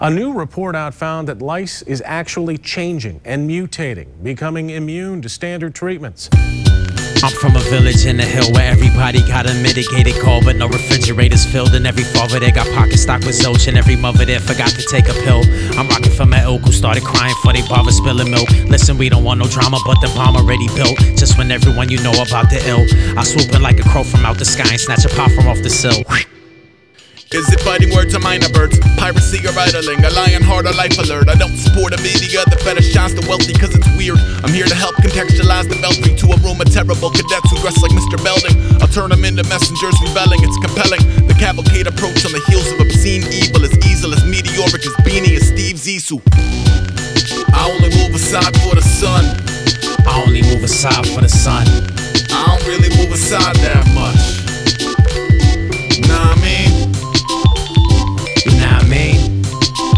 A new report out found that lice is actually changing and mutating, becoming immune to standard treatments. I'm from a village in the hill where everybody got a mitigated cold, but no refrigerators filled, and every father there got pocket stock with Zilch, and every mother there forgot to take a pill. I'm rocking for my ilk who started crying for they father spilling milk. Listen, we don't want no drama, but the bomb already built. Just when everyone you know about the ill, I swoop in like a crow from out the sky and snatch a pot from off the sill. Is it fighting words or minor birds? Piracy or idling? A lion heart or life alert? I don't support a media that fetishize the wealthy cause it's weird. I'm here to help contextualize the belfry to a room of terrible cadets who dress like Mr. Belding. I'll turn them into messengers rebelling, it's compelling. The cavalcade approach on the heels of obscene evil, as easel, as meteoric, as beanie, as Steve Zissou. I only move aside for the sun. I only move aside for the sun. I don't really move aside that much.